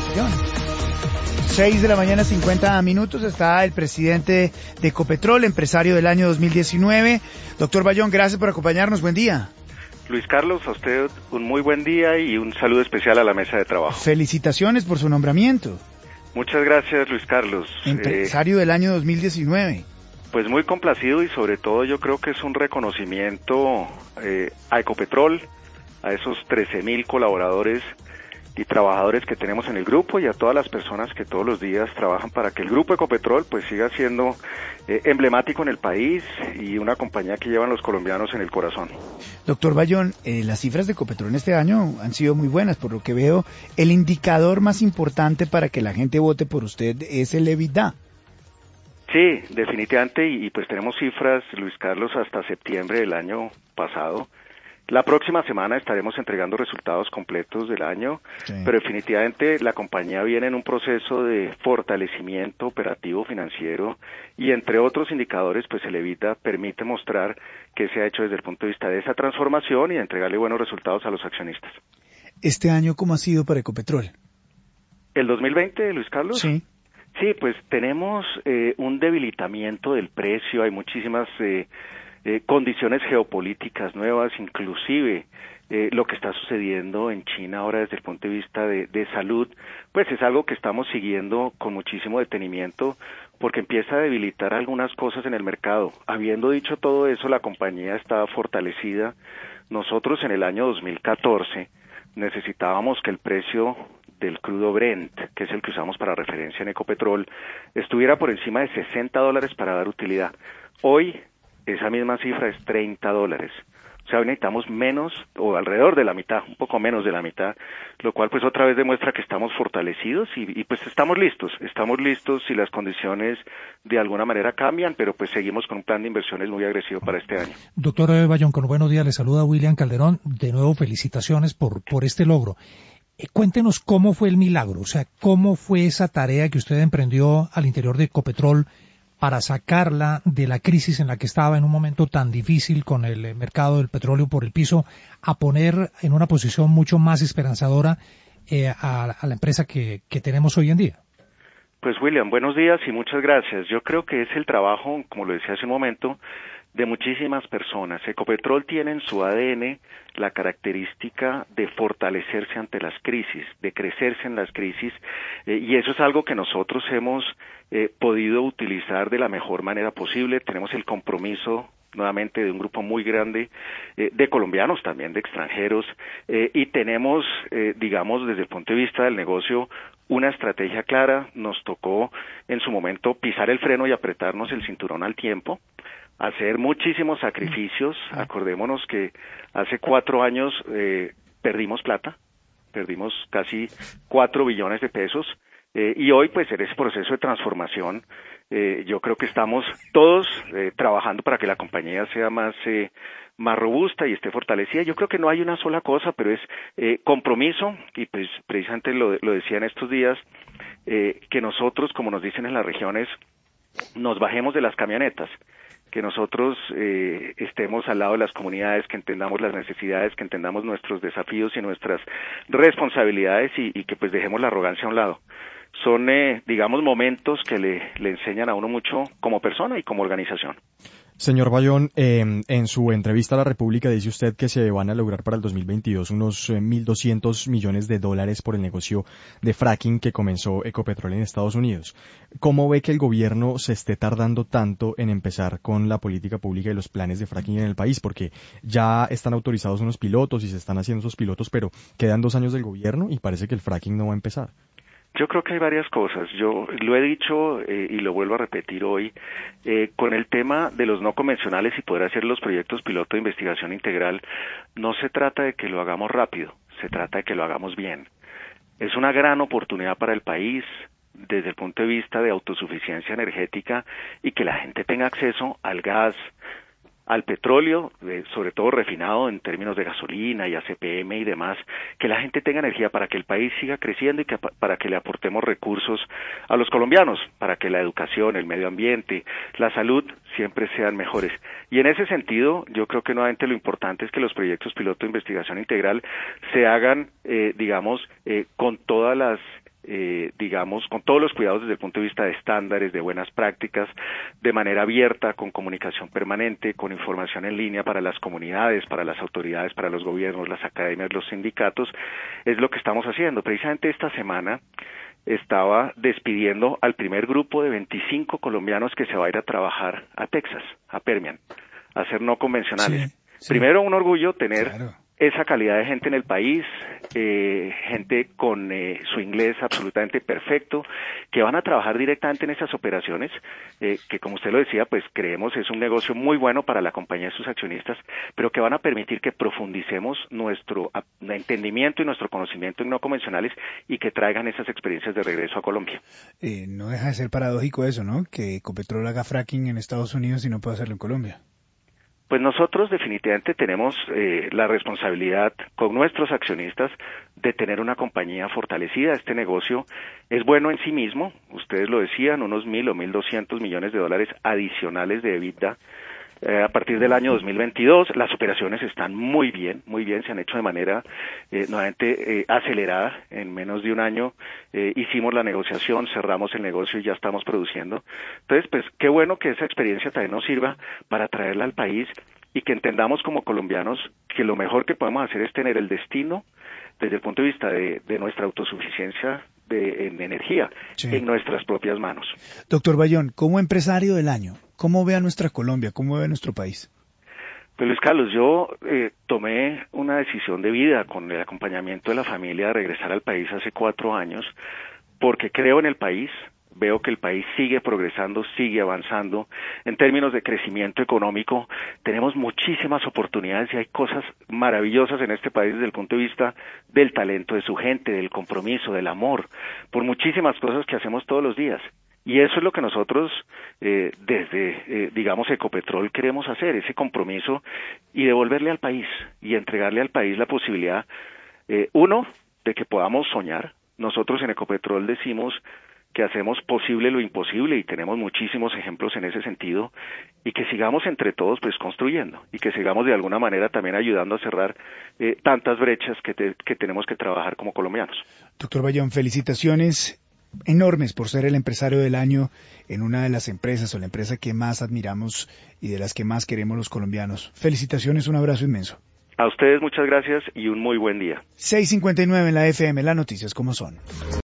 6 de la mañana, 50 minutos, está el presidente de Ecopetrol, empresario del año 2019. Doctor Bayón, gracias por acompañarnos, buen día. Luis Carlos, a usted un muy buen día y un saludo especial a la mesa de trabajo. Felicitaciones por su nombramiento. Muchas gracias, Luis Carlos. Empresario del año 2019. Pues muy complacido y sobre todo yo creo que es un reconocimiento a Ecopetrol, a esos 13,000 colaboradores y trabajadores que tenemos en el grupo y a todas las personas que todos los días trabajan para que el grupo Ecopetrol pues siga siendo emblemático en el país y una compañía que llevan los colombianos en el corazón. Doctor Bayón, las cifras de Ecopetrol este año han sido muy buenas, por lo que veo. El indicador más importante para que la gente vote por usted es el EBITDA. Sí, definitivamente, y pues tenemos cifras, Luis Carlos, hasta septiembre del año pasado. La próxima semana estaremos entregando resultados completos del año, sí. Pero definitivamente la compañía viene en un proceso de fortalecimiento operativo financiero y entre otros indicadores, pues el EBITDA permite mostrar qué se ha hecho desde el punto de vista de esa transformación y de entregarle buenos resultados a los accionistas. ¿Este año cómo ha sido para Ecopetrol? ¿El 2020, Luis Carlos? Sí. Sí, pues tenemos un debilitamiento del precio, hay muchísimas condiciones geopolíticas nuevas, inclusive lo que está sucediendo en China ahora desde el punto de vista de salud, pues es algo que estamos siguiendo con muchísimo detenimiento porque empieza a debilitar algunas cosas en el mercado. Habiendo dicho todo eso, la compañía está fortalecida. Nosotros en el año 2014 necesitábamos que el precio del crudo Brent, que es el que usamos para referencia en Ecopetrol, estuviera por encima de $60 para dar utilidad. Hoy esa misma cifra es $30. O sea, hoy necesitamos menos, o alrededor de la mitad, un poco menos de la mitad, lo cual pues otra vez demuestra que estamos fortalecidos y pues estamos listos si las condiciones de alguna manera cambian, pero pues seguimos con un plan de inversiones muy agresivo para este año. Doctor Bayón, con buenos días, le saluda William Calderón, de nuevo felicitaciones por este logro. Cuéntenos cómo fue el milagro, o sea, cómo fue esa tarea que usted emprendió al interior de Ecopetrol para sacarla de la crisis en la que estaba en un momento tan difícil con el mercado del petróleo por el piso, a poner en una posición mucho más esperanzadora a la empresa que tenemos hoy en día. Pues William, buenos días y muchas gracias. Yo creo que es el trabajo, como lo decía hace un momento, de muchísimas personas. Ecopetrol tiene en su ADN la característica de fortalecerse ante las crisis, de crecerse en las crisis, y eso es algo que nosotros hemos podido utilizar de la mejor manera posible. Tenemos el compromiso nuevamente de un grupo muy grande de colombianos, también de extranjeros, y tenemos, digamos, desde el punto de vista del negocio, una estrategia clara. Nos tocó en su momento pisar el freno y apretarnos el cinturón al tiempo, hacer muchísimos sacrificios. Acordémonos que hace 4 años perdimos plata, perdimos casi 4 billones de pesos, y hoy pues en ese proceso de transformación yo creo que estamos todos trabajando para que la compañía sea más robusta y esté fortalecida. Yo creo que no hay una sola cosa, pero es compromiso, y pues precisamente lo decía en estos días, que nosotros, como nos dicen en las regiones, nos bajemos de las camionetas, que nosotros estemos al lado de las comunidades, que entendamos las necesidades, que entendamos nuestros desafíos y nuestras responsabilidades y que pues dejemos la arrogancia a un lado. Son, digamos, momentos que le enseñan a uno mucho como persona y como organización. Señor Bayón, en su entrevista a La República dice usted que se van a lograr para el 2022 unos 1.200 millones de dólares por el negocio de fracking que comenzó Ecopetrol en Estados Unidos. ¿Cómo ve que el gobierno se esté tardando tanto en empezar con la política pública y los planes de fracking en el país? Porque ya están autorizados unos pilotos y se están haciendo esos pilotos, pero quedan 2 años del gobierno y parece que el fracking no va a empezar. Yo creo que hay varias cosas. Yo lo he dicho y lo vuelvo a repetir hoy, con el tema de los no convencionales y poder hacer los proyectos piloto de investigación integral, no se trata de que lo hagamos rápido, se trata de que lo hagamos bien. Es una gran oportunidad para el país desde el punto de vista de autosuficiencia energética y que la gente tenga acceso al gas, al petróleo, sobre todo refinado en términos de gasolina y ACPM y demás, que la gente tenga energía para que el país siga creciendo y para que le aportemos recursos a los colombianos, para que la educación, el medio ambiente, la salud siempre sean mejores. Y en ese sentido, yo creo que nuevamente lo importante es que los proyectos piloto de investigación integral se hagan, con todas las digamos, con todos los cuidados desde el punto de vista de estándares, de buenas prácticas, de manera abierta, con comunicación permanente, con información en línea para las comunidades, para las autoridades, para los gobiernos, las academias, los sindicatos, es lo que estamos haciendo. Precisamente esta semana estaba despidiendo al primer grupo de 25 colombianos que se va a ir a trabajar a Texas, a Permian, a hacer no convencionales. Sí. Primero, un orgullo tener esa calidad de gente en el país, gente con su inglés absolutamente perfecto, que van a trabajar directamente en esas operaciones, que como usted lo decía, pues creemos es un negocio muy bueno para la compañía y sus accionistas, pero que van a permitir que profundicemos nuestro entendimiento y nuestro conocimiento en no convencionales y que traigan esas experiencias de regreso a Colombia. No deja de ser paradójico eso, ¿no? Que Ecopetrol haga fracking en Estados Unidos y no pueda hacerlo en Colombia. Pues nosotros definitivamente tenemos la responsabilidad con nuestros accionistas de tener una compañía fortalecida. Este negocio es bueno en sí mismo, ustedes lo decían, unos 1.000 o 1.200 millones de dólares adicionales de EBITDA. A partir del año 2022, las operaciones están muy bien, se han hecho de manera nuevamente acelerada. En menos de un año hicimos la negociación, cerramos el negocio y ya estamos produciendo. Entonces, pues qué bueno que esa experiencia también nos sirva para traerla al país y que entendamos como colombianos que lo mejor que podemos hacer es tener el destino desde el punto de vista de nuestra autosuficiencia en energía, en nuestras propias manos. Doctor Bayón, como empresario del año, ¿cómo ve a nuestra Colombia? ¿Cómo ve a nuestro país? Pues Luis Carlos, yo tomé una decisión de vida con el acompañamiento de la familia de regresar al país hace 4 años, porque creo en el país. Veo que el país sigue progresando, sigue avanzando. En términos de crecimiento económico, tenemos muchísimas oportunidades y hay cosas maravillosas en este país desde el punto de vista del talento de su gente, del compromiso, del amor, por muchísimas cosas que hacemos todos los días. Y eso es lo que nosotros, digamos, Ecopetrol queremos hacer, ese compromiso y devolverle al país y entregarle al país la posibilidad, uno, de que podamos soñar. Nosotros en Ecopetrol decimos que hacemos posible lo imposible y tenemos muchísimos ejemplos en ese sentido y que sigamos entre todos pues construyendo y que sigamos de alguna manera también ayudando a cerrar tantas brechas que tenemos que trabajar como colombianos. Doctor Bayón, felicitaciones enormes por ser el empresario del año en una de las empresas o la empresa que más admiramos y de las que más queremos los colombianos. Felicitaciones, un abrazo inmenso. A ustedes muchas gracias y un muy buen día. 6:59 en la FM, las noticias como son.